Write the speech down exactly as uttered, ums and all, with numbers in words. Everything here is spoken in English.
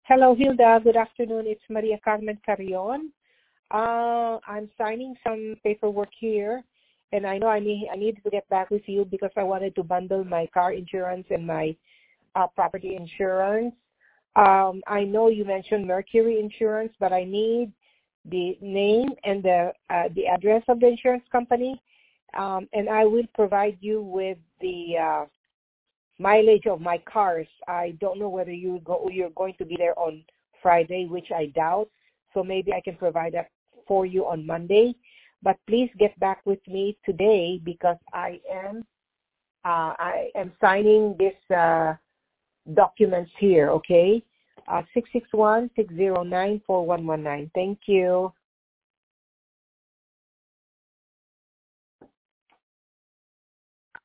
Hello, Hilda. Good afternoon. It's Maria Carmen Carrion. Uh, I'm signing some paperwork here, and I know I need I need to get back with you because I wanted to bundle my car insurance and my uh, property insurance. Um, I know you mentioned Mercury Insurance, but I need the name and the uh, the address of the insurance company, um, and I will provide you with the uh, mileage of my cars. I don't know whether you go you're going to be there on Friday, which I doubt. So maybe I can provide that for you on Monday. But please get back with me today because I am uh, I am signing this uh, documents here. Okay, uh, six six one six zero nine four one one nine. Thank you.